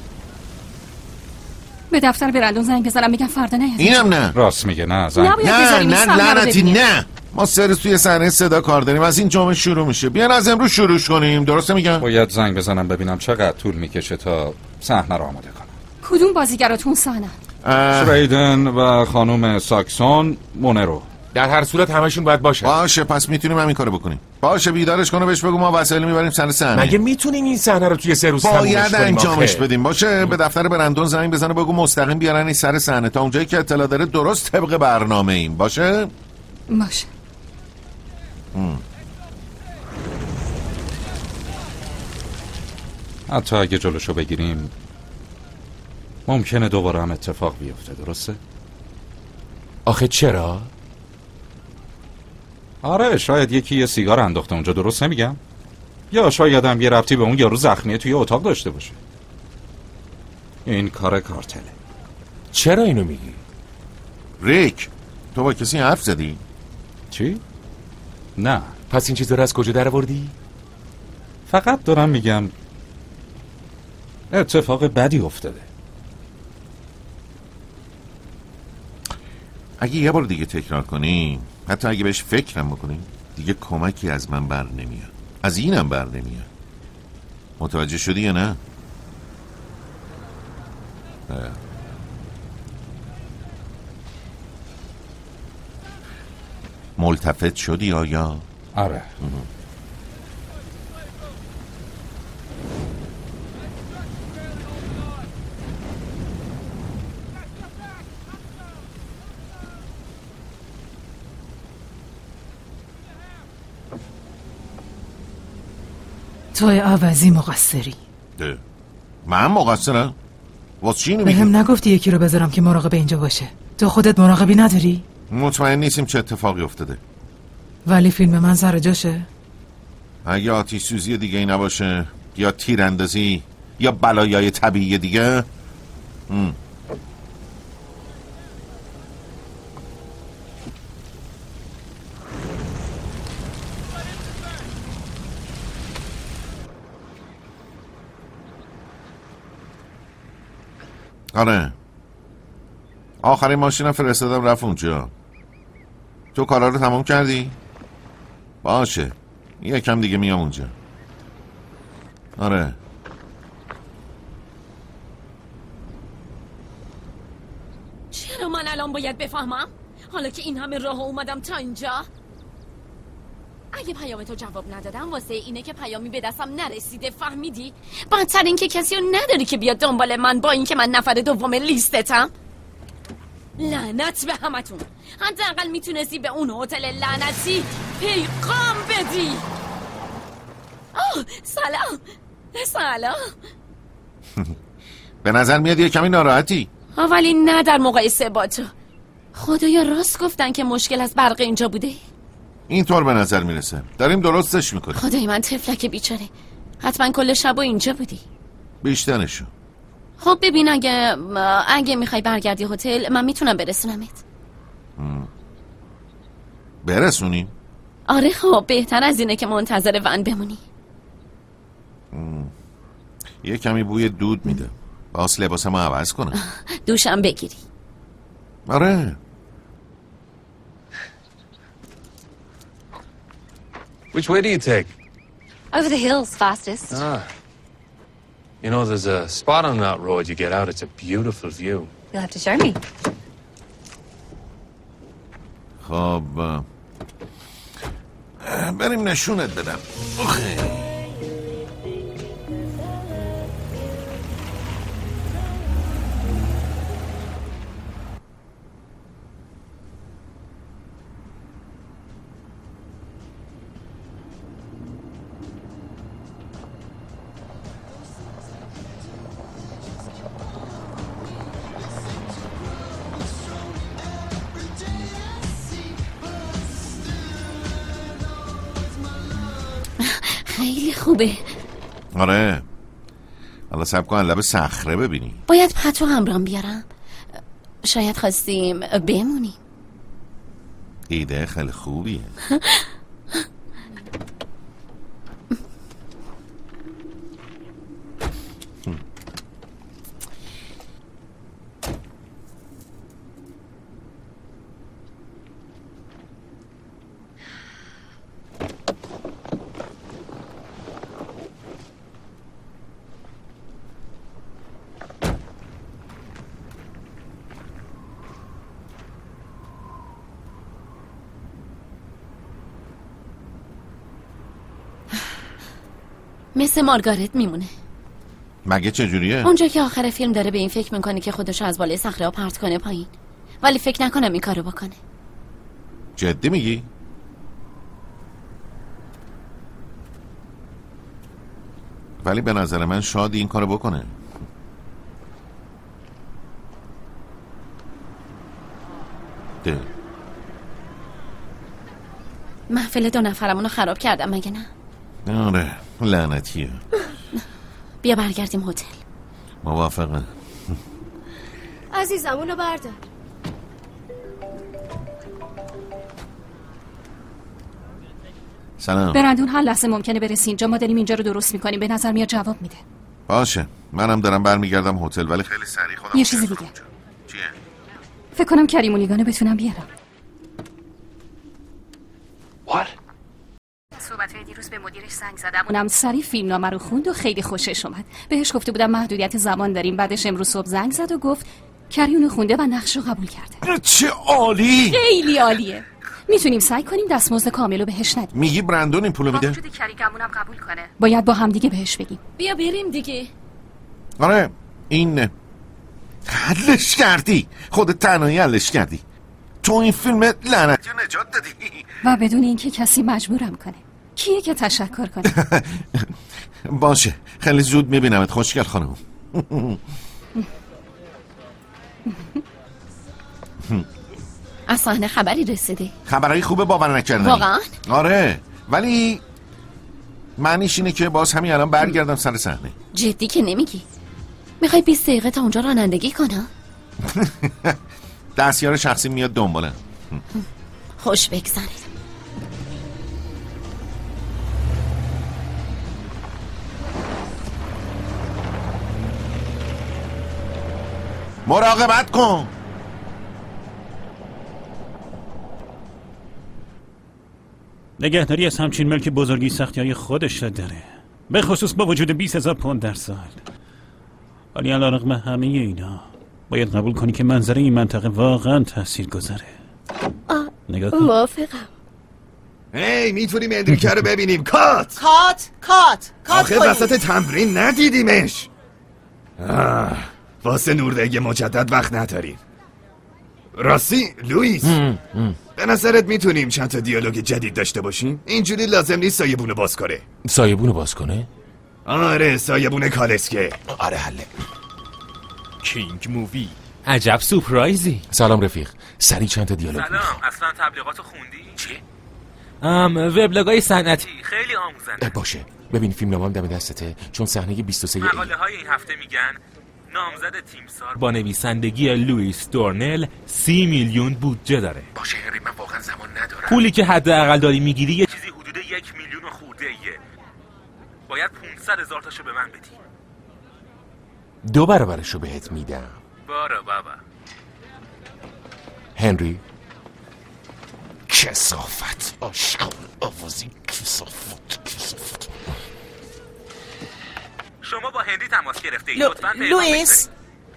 Speaker 2: به دفتر برندون زنگ بزنم بگم فردا نیاد.
Speaker 1: اینم نه.
Speaker 13: راست میگه نه زنگ.
Speaker 1: نه نه لعنتی نه. ما سه روز توی صحنه صدا کار داریم، از این جمعه شروع میشه. بیان از امروز شروع کنیم. درسته میگم؟
Speaker 13: باید زنگ بزنم ببینم چقدر طول میکشه تا صحنه رو آماده کنم.
Speaker 2: کدوم بازیگراتون صحنه؟
Speaker 13: شریدن و خانم ساکسون مونرو.
Speaker 4: در هر صورت همشون باید باشه.
Speaker 1: باشه پس میتونیم همین کارو بکنیم. باشه بیدارش کنه بهش بگو ما وسایل میبریم سر صحنه.
Speaker 4: مگه میتونیم این صحنه رو توی سه روز تمومش کنیم؟
Speaker 1: باید انجامش بدیم. باشه به دفتر برندون زنگ بزنه بگو مستقیم بیارن این سر صحنه تا اونجایی که اطلاع داره درست طبق برنامه ایم. باشه؟
Speaker 2: باشه.
Speaker 1: ام.
Speaker 13: حتی اگه جلوشو بگیریم ممکنه دوباره هم اتفاق بیفته. درسته؟
Speaker 4: آخه چرا؟
Speaker 13: آره شاید یکی یه سیگار انداخته اونجا. درست نمیگم؟ یا شاید هم یه ربطی به اون یارو زخمیه توی اتاق داشته باشه. این کار کارتله.
Speaker 4: چرا اینو میگی؟
Speaker 1: ریک تو با کسی حرف زدی؟
Speaker 13: چی؟ نه.
Speaker 4: پس این چیزا رو از کجا در آوردی؟
Speaker 13: فقط دارم میگم اتفاق بدی افتاده.
Speaker 1: اگه یه بار دیگه تکرار کنی، حتی اگه بهش فکرم بکنی، دیگه کمکی از من بر نمیاد. از اینم بر نمیاد. متوجه شدی یا نه؟ ملتفت شدی آیا؟
Speaker 13: آره.
Speaker 7: توی عوضی مقصری.
Speaker 1: ده. من مقصرم؟ واسه چی نمیگی؟
Speaker 7: بهم نگفتی یکی رو بذارم که مراقب اینجا باشه. تو خودت مراقبی نداری؟
Speaker 1: مطمئن نیستیم چه اتفاقی افتاده.
Speaker 7: ولی فیلم من سر جاشه.
Speaker 1: اگه آتش سوزی دیگه ای نباشه یا تیراندازی یا بلایای طبیعی دیگه ام. آره آخرین ماشینم فرستادم رفت اونجا. تو کارا رو تمام کردی؟ باشه یکم دیگه میام اونجا. آره
Speaker 10: چرا من الان باید بفهمم؟ حالا که این همه راه اومدم تا اینجا. اگه پیام تو جواب ندادم واسه اینه که پیامی به دستم نرسیده. فهمیدی؟ بدتر این که کسی رو نداری که بیاد دنبال من با این که من نفر دوم لیستتم. لعنت به همتون. حداقل میتونستی به اون هتل لعنتی پیغام بدی. آه سلام سلام.
Speaker 1: به نظر میاد یه کمی ناراحتی.
Speaker 10: ولی نه در مقایسه با تو. خدایا راست گفتن که مشکل از برق اینجا بوده.
Speaker 1: اینطور به نظر میرسه. داریم درستش میکنیم.
Speaker 10: خدای من طفلک بیچاره. حتما کل شب اینجا بودی.
Speaker 1: بیشترشو.
Speaker 10: خب ببین اگه اگه میخوای برگردی هتل من میتونم برسونمت.
Speaker 1: برسونیم؟
Speaker 10: آره خب بهتر از اینه که منتظر ون بمونی.
Speaker 1: ام. یه کمی بوی دود میده. باس لباسمو عوض کنم.
Speaker 10: دوشم بگیری.
Speaker 1: آره.
Speaker 6: Which way do you take?
Speaker 22: Over the hills, fastest.
Speaker 6: Ah. You know, there's a spot on that road you get out. It's a beautiful view.
Speaker 22: You'll have to show me.
Speaker 1: خب بریم نشونت بدم. اوخی.
Speaker 10: خیلی خوبه.
Speaker 1: آره حالا سب کن لب صخره ببینی.
Speaker 10: باید پتو همرام بیارم. شاید خواستیم بمونیم.
Speaker 1: ایده خیلی خوبیه.
Speaker 10: مثل مارگارت میمونه.
Speaker 1: مگه چجوریه؟
Speaker 10: اونجا که آخر فیلم داره به این فکر میکنه که خودشو از بالای صخره پرت کنه پایین، ولی فکر نکنم این کارو بکنه.
Speaker 1: جدی میگی؟ ولی به نظر من شادی این کارو بکنه. ده.
Speaker 10: محفل دو نفرمونو خراب کردم مگه نه؟
Speaker 1: آره لعنتیه.
Speaker 10: بیا برگردیم هتل.
Speaker 1: موافقه.
Speaker 12: عزیزم اونو بردار.
Speaker 1: سلام.
Speaker 2: برندون هر لحظه ممکنه برسی اینجا. ما داریم اینجا رو درست میکنیم. به نظر میاد جواب میده.
Speaker 1: باشه منم دارم برمیگردم هتل، ولی خیلی سریع خودم
Speaker 2: یه چیز دیگه.
Speaker 1: چیه؟
Speaker 2: فکر کنم کریم و لیگانو بتونم بیارم. صحبت‌های دیروز به مدیرش زنگ زدم. اونم سریع فیلمنامه رو خوند و خیلی خوشش اومد. بهش گفته بودم محدودیت زمان داریم. بعدش امروز صبح زنگ زد و گفت کریونو خونده و نقش رو قبول کرده.
Speaker 1: چه عالی!
Speaker 2: خیلی عالیه. میتونیم سعی کنیم دستمزد کامل رو بهش ندیم.
Speaker 1: میگی برندون این پولو میده؟
Speaker 2: وجود کریگمونم قبول کنه. باید با هم دیگه بهش بگیم.
Speaker 10: بیا بریم دیگه.
Speaker 1: آره این حلش کردی. خودت تنهایی حلش کردی. تو این فیلم لعنتی رو نجات دادی
Speaker 2: و بدون اینکه کسی مجبورم کنه. کیه که تشکر کنه؟
Speaker 1: باشه خیلی زود میبینمت خوشگل خانم.
Speaker 10: از صحنه خبری رسیده؟
Speaker 1: خبرهای خوبه باور نکردنی.
Speaker 10: واقعا؟
Speaker 1: آره ولی معنیش اینه که باز همین الان برگردم سر صحنه.
Speaker 10: جدی که نمیگی؟ میخوای بیست دقیقه تا اونجا رانندگی کنم؟
Speaker 1: دستیار شخصی میاد دنبالم.
Speaker 10: خوش بگذارید.
Speaker 1: مراقبت کن.
Speaker 9: نگهداری از همچین ملک بزرگی سختی های خودش داره، به خصوص با وجود بیست هزار پوند در سال. ولی علیرغم همه اینا باید قبول کنی که منظره این منطقه واقعا تأثیر گذاره. نگاه کن.
Speaker 12: موافقم.
Speaker 11: هی میتونیم اندریکه رو ببینیم. کات
Speaker 20: کات کات کات
Speaker 11: آخه وسط تمرین ندیدیمش. آه. واسه نوردگی مجدد وقت نداریم. راستی لوئیس به نظرت میتونیم چند تا دیالوگ جدید داشته باشیم؟ اینجوری لازم نیست سایبونو باز کنه.
Speaker 4: سایبونو باز کنه؟
Speaker 11: آره سایبون کالسکه.
Speaker 4: آره حله.
Speaker 14: کینگ مووی. عجب سورپرایزی.
Speaker 4: سلام رفیق. سری چند تا دیالوگ.
Speaker 14: سلام. اصلا تبلیغاتو خوندی؟ چی؟ ام وبلاگای صنعتی خیلی آموزنده.
Speaker 4: باشه. ببین فیلمنامه‌ام دم دستته چون صحنه بیست و سه
Speaker 14: مقاله های این هفته میگن نامزد تیمسار با نویسندگی لوئیس دورنل سی میلیون بودجه داره.
Speaker 4: باشه هنری من واقعا زمان ندارم.
Speaker 14: پولی که حداقل داری میگیری یه چیزی حدود یک میلیون و خورده ایه. باید پونصد هزار تاشو به من بدی.
Speaker 4: دو برابرشو بهت میدم.
Speaker 14: بارا بابا.
Speaker 4: هنری کثافت آشغال آوازی کثافت کثافت.
Speaker 14: شما با هنری تماس گرفته اید.
Speaker 20: لو...
Speaker 14: لطفاً
Speaker 20: لوئیس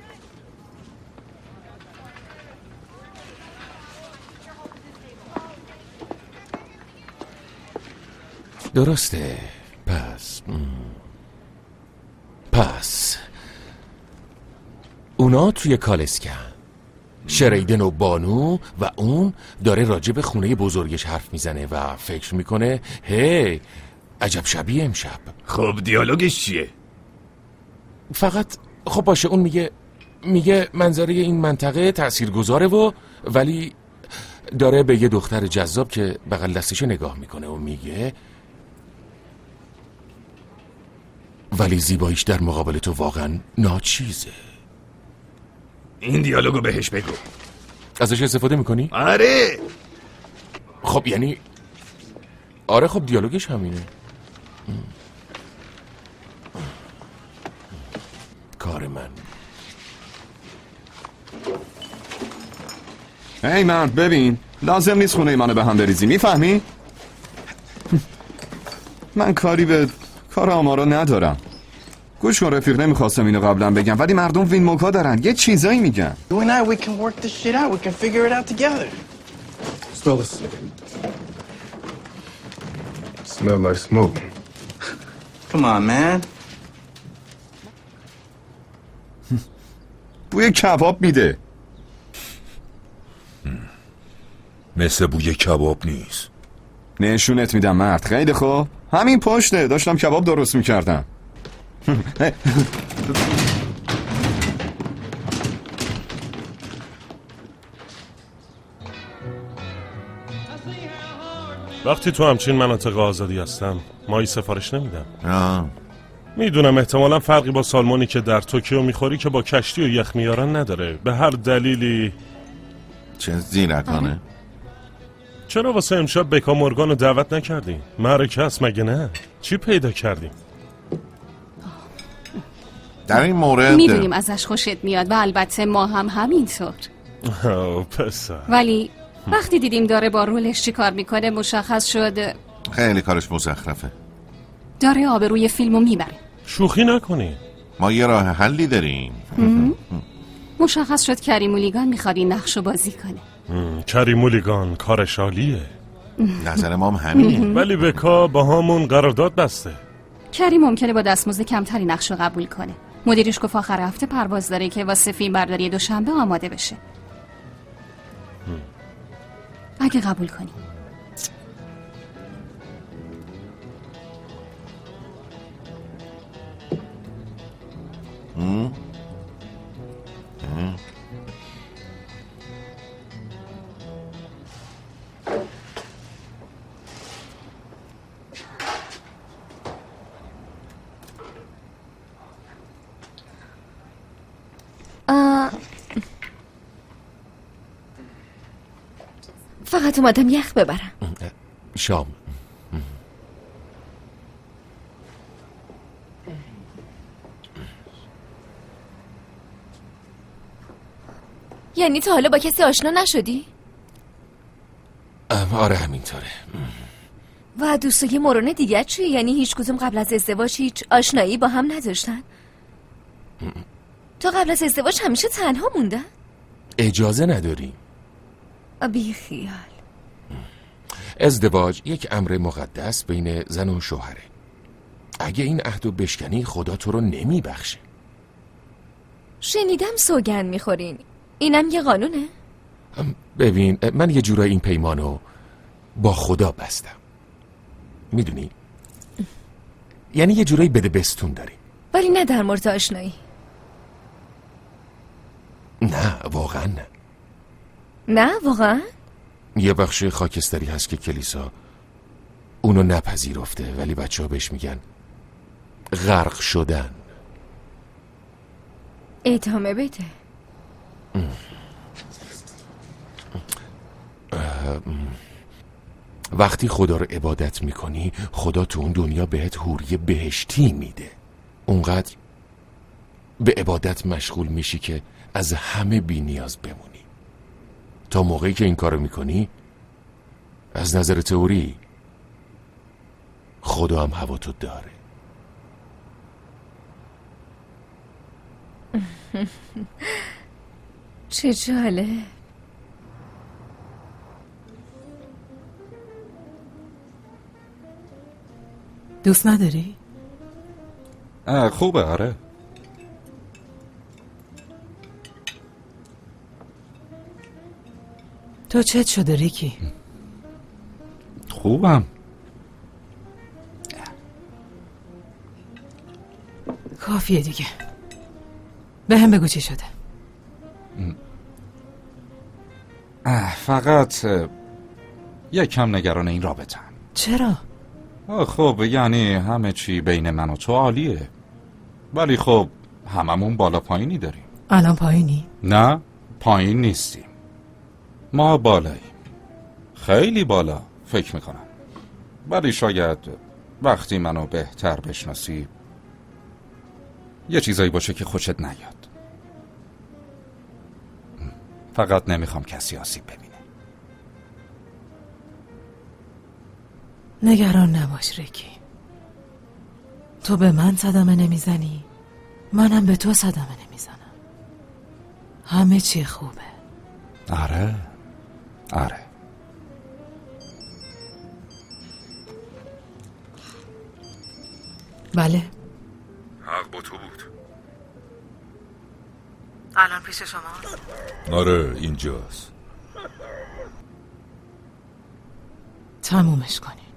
Speaker 4: درسته. پس پس اونا توی کالسکن، شریدن و بانو و اون داره راجع به خونه بزرگش حرف میزنه و فکر میکنه هی عجب شبیه امشب.
Speaker 11: خب دیالوگش چیه؟
Speaker 4: فقط خب باشه اون میگه میگه منظره این منطقه تاثیرگذاره و ولی داره به یه دختر جذاب که بغل دستش نگاه میکنه و میگه ولی زیباییش در مقابل تو واقعا ناچیزه.
Speaker 11: این دیالوگو بهش بگو.
Speaker 4: ازش استفاده میکنی؟
Speaker 11: آره.
Speaker 4: خب یعنی آره خب دیالوگش همینه. کار من.
Speaker 18: هی مرد ببین لازم نیست خونه منو به هم بریزی میفهمی؟ من کاری به کار آمارا ندارم. گوش کن رفیق نمیخواستم اینو قبلا بگم ولی مردم وین موکا دارن یه چیزایی میگن.
Speaker 17: You and I we can work this shit out. We can figure it out together. Stollis. Smell like smoke. Come on, man.
Speaker 18: بوی کباب میده.
Speaker 23: مثل بوی کباب نیست.
Speaker 18: نشونت میدم مرد. خیلی خوب. همین پشته داشتم کباب درست میکردم.
Speaker 5: وقتی تو همچین مناطق آزادی هستم مایی سفارش نمیدم.
Speaker 1: آه.
Speaker 5: میدونم احتمالا فرقی با سالمونی که در توکیو میخوری که با کشتی و یخ میارن نداره. به هر دلیلی.
Speaker 1: چه زیرکانه.
Speaker 5: چرا واسه امشب بکا مورگان رو دعوت نکردیم؟ معرکه هست مگه نه؟ چی پیدا کردیم؟
Speaker 1: در این مورد
Speaker 2: میدونیم ازش خوشت میاد و البته ما هم همینطور.
Speaker 5: پسر.
Speaker 2: ولی وقتی دیدیم داره با رولش چی کار میکنه مشخص شد
Speaker 1: خیلی کارش مزخرفه.
Speaker 2: داره آبروی فیلمو میبره.
Speaker 5: شوخی نکنی.
Speaker 1: ما یه راه حلی داریم.
Speaker 2: مشخص شد کریم مولیگان میخواد این نقشو بازی کنه.
Speaker 5: کریم مولیگان کارش عالیه.
Speaker 1: نظر ما هم همینه.
Speaker 5: ولی بکا با همون قرارداد بسته.
Speaker 2: کریم ممکنه با دستمزد کمتری نقشو قبول کنه. مدیرش گفت آخر هفته پرواز داره که واسه فیلم برداری دوشنبه آماده بشه. اگه قبول کنی.
Speaker 1: ام؟ ام؟
Speaker 10: فقط اومدم یخ ببرم.
Speaker 4: شام.
Speaker 10: یعنی تا حالا با کسی آشنا نشدی؟
Speaker 4: آره همینطوره.
Speaker 10: و دوستای مورونه دیگه چی؟ یعنی هیچ کدوم قبل از ازدواج هیچ آشنایی با هم نداشتن؟ تو قبل از ازدواج همیشه تنها موندن؟
Speaker 4: اجازه نداری.
Speaker 10: بی خیال.
Speaker 4: ازدواج یک امر مقدس بین زن و شوهره. اگه این عهدو بشکنی خدا تو رو نمیبخشه.
Speaker 10: شنیدم سوگند میخورین. اینم یه قانونه؟
Speaker 4: ببین من یه جورایی این پیمانو با خدا بستم. میدونی؟ یعنی یه جورایی بده بستون داریم.
Speaker 10: ولی نه در مورد آشنایی.
Speaker 4: نه واقعا نه.
Speaker 10: نه واقعا؟
Speaker 4: یه بخش خاکستری هست که کلیسا اونو نپذیرفته ولی بچه ها بهش میگن غرق شدن.
Speaker 10: ادامه بده.
Speaker 4: وقتی خدا رو عبادت میکنی خدا تو اون دنیا بهت حوری بهشتی میده. اونقدر به عبادت مشغول میشی که از همه بی نیاز بمونی. تا موقعی که این کارو میکنی از نظر تئوری خدا هم هوا تو داره.
Speaker 10: چه جالب.
Speaker 7: دوست نداری؟
Speaker 13: خوبه آره.
Speaker 7: تو چت شده ریکی؟
Speaker 13: خوبم.
Speaker 7: کافیه دیگه. به هم بگو چی شده.
Speaker 13: فقط یکم نگران این رابطه.
Speaker 7: چرا؟
Speaker 13: خب یعنی همه چی بین من و تو عالیه ولی خب هممون بالا پایینی داریم.
Speaker 7: الان پایینی؟
Speaker 13: نه پایین نیستیم. ما بالاییم. خیلی بالا فکر میکنم. ولی شاید وقتی منو بهتر بشناسی یه چیزایی باشه که خوشت نیاد. فقط نمیخوام کسی آسیب ببینه.
Speaker 7: نگران نباش ریکی. تو به من صدمه نمیزنی منم به تو صدمه نمیزنم. همه چی خوبه.
Speaker 13: آره آره.
Speaker 7: بله.
Speaker 23: حق با تو بود.
Speaker 7: الان پیش شما؟
Speaker 23: آره اینجاست.
Speaker 7: تمومش کنین.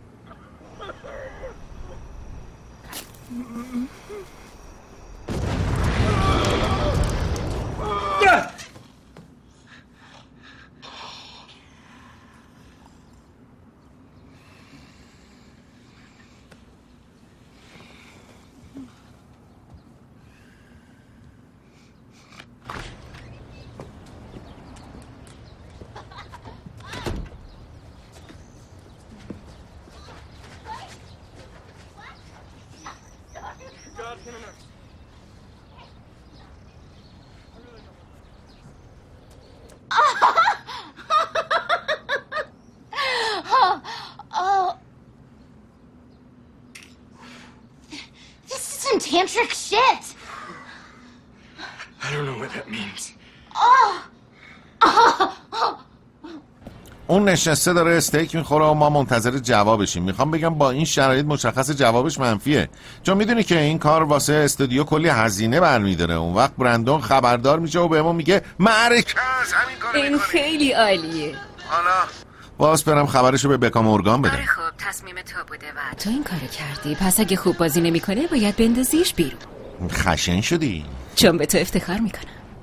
Speaker 8: Tantric shit.
Speaker 11: I don't know what that means.
Speaker 8: Oh. Oh.
Speaker 1: اون نشسته داره استیک میخوره و ما منتظر جوابشیم. میخوام بگم با این شرایط مشخص جوابش منفیه، چون میدونی که این کار واسه استودیو کلی هزینه برمیداره. اون وقت برندون خبردار میشه و بهمون میگه معرکه از همین کارو
Speaker 15: این خیلی عالیه.
Speaker 1: حالا باز برم خبرشو به بکا مورگان بدم.
Speaker 15: آره خب تصمیم تو بوده و تو این کارو کردی، پس اگه خوب بازی نمیکنه باید بندازیش بیرون.
Speaker 1: خشن شدی؟
Speaker 15: چون به تو افتخار میکنم.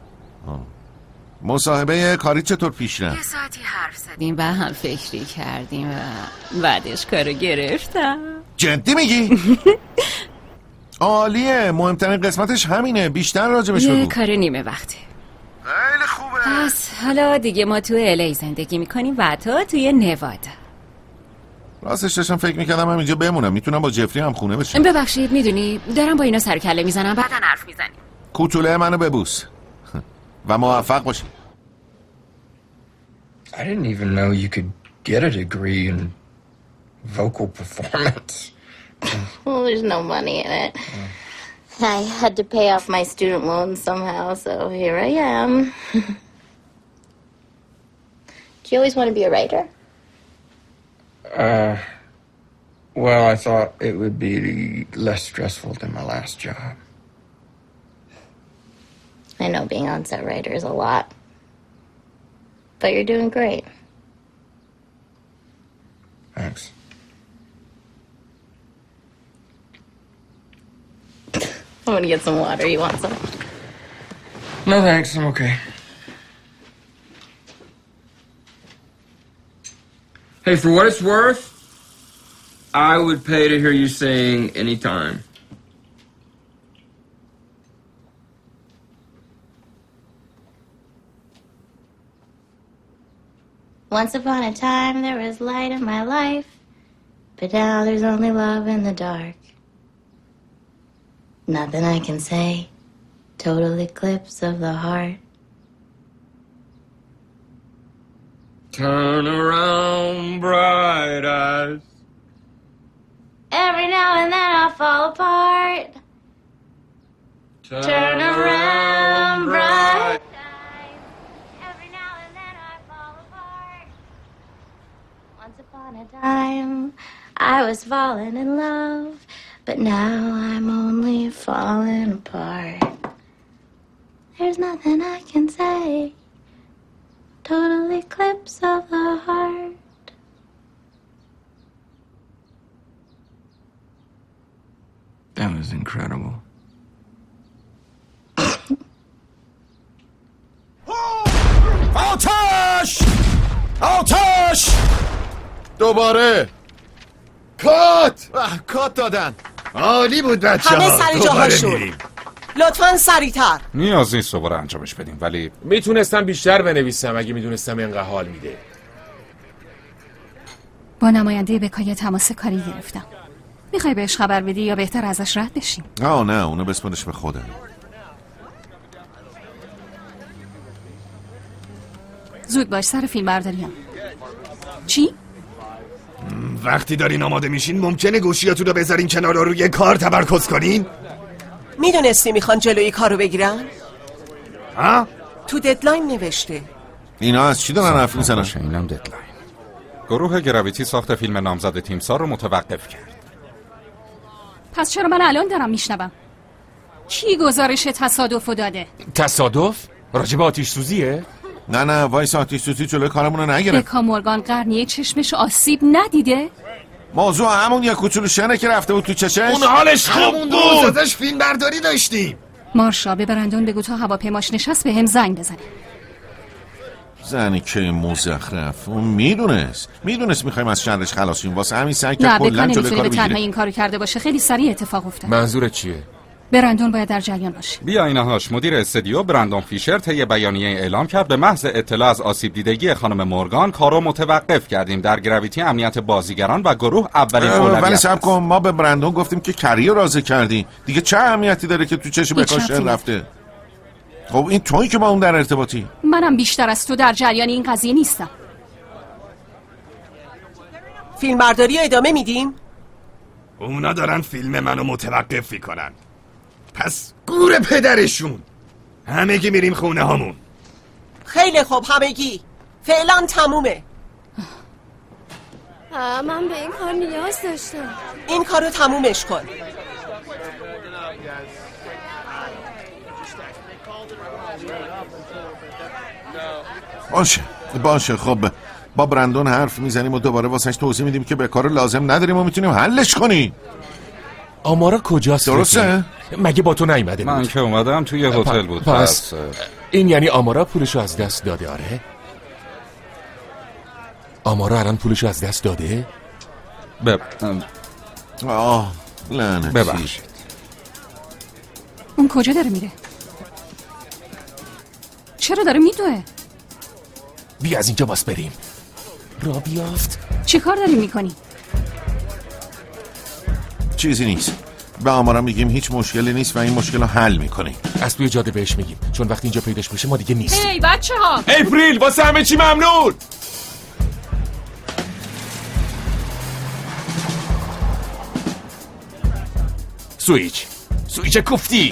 Speaker 1: مصاحبه کاری چطور پیش رفت؟
Speaker 15: یه ساعتی حرف زدیم و هم فکری کردیم و بعدش کارو گرفتم.
Speaker 1: جدی میگی؟ عالیه، مهمترین قسمتش همینه، بیشتر راجبش بگو.
Speaker 15: یه کار نیمه وقته.
Speaker 1: خیلی خوبه.
Speaker 15: پس حالا دیگه ما تو الی زندگی میکنیم و تو توی نوادا.
Speaker 1: راستش داشتم فکر میکردم هم اینجا بمونم، میتونم با جفری هم خونه بشم.
Speaker 15: ببخشید میدونی دارم با اینا سر کله میزنم، بعدن حرف میزنیم.
Speaker 1: کوتوله منو ببوس و موفق باشی.
Speaker 12: I didn't even know you could get a degree in vocal performance.
Speaker 8: Well, there's no money in it. I had to pay off my student loans somehow, so here I am. Do you always want to be a writer?
Speaker 12: Uh, well, I thought it would be less stressful than my last job.
Speaker 8: I know being on-set writer is a lot, but you're doing great.
Speaker 12: Thanks.
Speaker 8: I'm gonna get some water. You want some?
Speaker 12: No, thanks. I'm okay. Hey, for what it's worth, I would pay to hear you sing anytime.
Speaker 8: Once upon a time there was light in my life, but now there's only love in the dark. Nothing I can say, total eclipse of the heart.
Speaker 12: Turn around, bright eyes.
Speaker 8: Every now and then I fall apart.
Speaker 12: Turn,
Speaker 8: Turn around, bright eyes. Every now and then I fall apart. Once upon a time I was falling in love, but now I'm only falling apart. There's nothing I can say. Total eclipse of the heart.
Speaker 12: That was incredible.
Speaker 1: آتش! آتش! دوباره کات! کات دادن.
Speaker 11: عالی بود بچه ها.
Speaker 20: همه سر جاهاشون. لطفاً سریعتر.
Speaker 13: نیاز نیست دوباره انجامش بدیم، ولی
Speaker 4: میتونستم بیشتر بنویسم اگه میدونستم اینقدر حال میده.
Speaker 2: با نماینده بکای تماس کاری گرفتم. میخوای بهش خبر بدی یا بهتر ازش رد بشیم؟
Speaker 1: آه نه، اونو بسپارش به خودم.
Speaker 2: زود باش، سر فیلم برداریم. چی؟
Speaker 11: وقتی دارین آماده میشین ممکنه گوشیاتون رو بذارین کنار و روی کار تمرکز کنین؟
Speaker 20: میدونستی میخوان جلوی کارو بگیرن؟
Speaker 11: ها؟
Speaker 20: تو ددلاین نوشته.
Speaker 1: اینا از چی دارن حرف میزنن؟
Speaker 13: اینم ددلاین. گروه گراویتی ساخت فیلم نامزد تیمسار رو متوقف کرد.
Speaker 2: پس چرا من الان دارم میشنوم؟ کی گزارش تصادفو داده؟
Speaker 4: تصادف؟ راجب آتیش سوزیه؟
Speaker 1: نه نه وایس، آتیش سوزی جلوی کارمونو نگیره.
Speaker 2: بکا مورگان قرنیه چشمش آسیب ندیده؟
Speaker 1: موضوع همون یه کوچولو شنه که رفته بود تو چشش.
Speaker 11: اون حالش خوب بود. ازش فیلم برداری داشتیم.
Speaker 2: مارشا به برندون بگو تا هواپیماش نشست به هم زنگ بزنه.
Speaker 1: زنی که مزخرف. اون میدونست میدونست میخوایم از شرش خلاص شیم، واسه همین سعی
Speaker 2: نه
Speaker 1: کرد
Speaker 2: بکا
Speaker 1: کلا جلوی
Speaker 2: نمیتونه
Speaker 1: کارو
Speaker 2: به تنهایی
Speaker 1: بگیره.
Speaker 2: این کارو کرده باشه. خیلی سریع اتفاق افتاد.
Speaker 4: منظورت چیه؟
Speaker 2: برندون باید در جریان باشه.
Speaker 13: بیا اینهاش. مدیر استودیو برندون فیشر طی بیانیه اعلام کرد به محض اطلاع از آسیب دیدگی خانم مورگان کارو متوقف کردیم. در گراویتی امنیت بازیگران و گروه اولین اولویت.
Speaker 1: ولی صبر کن، ما به برندون گفتیم که کریو راضی کردی. دیگه چه اهمیتی داره که تو چشم بکاشن رفته؟ خب این تویی که با اون در ارتباطی.
Speaker 2: منم بیشتر از تو در جریان این قضیه نیستم.
Speaker 20: فیلم برداری ادامه میدیم؟
Speaker 11: اونا دارن فیلم منو متوقف میکنن. پس گور پدرشون. همگی میریم خونه هامون.
Speaker 20: خیلی خوب همگی. فعلا تمومه.
Speaker 10: من به این کار نیاز داشتم.
Speaker 20: این کارو تمومش کن.
Speaker 1: باشه باشه خب با برندون حرف میزنیم و دوباره واسش توضیح میدیم که به کار لازم نداریم و میتونیم حلش کنیم.
Speaker 4: آمارا کجاست؟
Speaker 1: درسته؟
Speaker 4: مگه با تو نیومده بود؟
Speaker 13: من که اومدم توی هتل بود.
Speaker 4: پس این یعنی آمارا پولشو از دست داده؟ آره؟ آمارا الان پولشو از دست داده؟
Speaker 13: بب...
Speaker 1: آه لعنتی.
Speaker 13: ببخشید.
Speaker 2: اون کجا داره میره؟ چرا داره میدوه؟
Speaker 4: بیا از اینجا باس بریم. را بیافت.
Speaker 2: چی کار داری میکنی؟
Speaker 1: چیزی نیست. به آمارا میگیم هیچ مشکلی نیست و این مشکل رو حل میکنیم.
Speaker 4: از توی جاده بهش میگیم، چون وقتی اینجا پیداش بشه ما دیگه نیست.
Speaker 2: هی بچه ها
Speaker 4: اپریل واسه همه چی ممنون. سویچ سویچ کوفتی.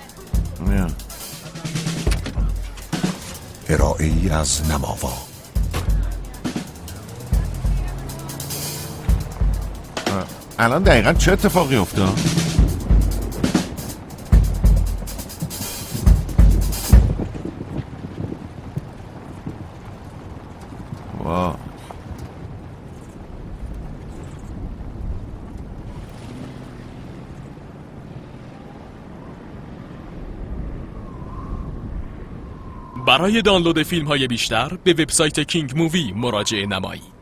Speaker 16: ارائه ای از نماوا.
Speaker 1: الان دقیقا چه اتفاقی افتاد؟ واو.
Speaker 19: برای دانلود فیلم های بیشتر به وبسایت کینگ مووی مراجعه نمایید.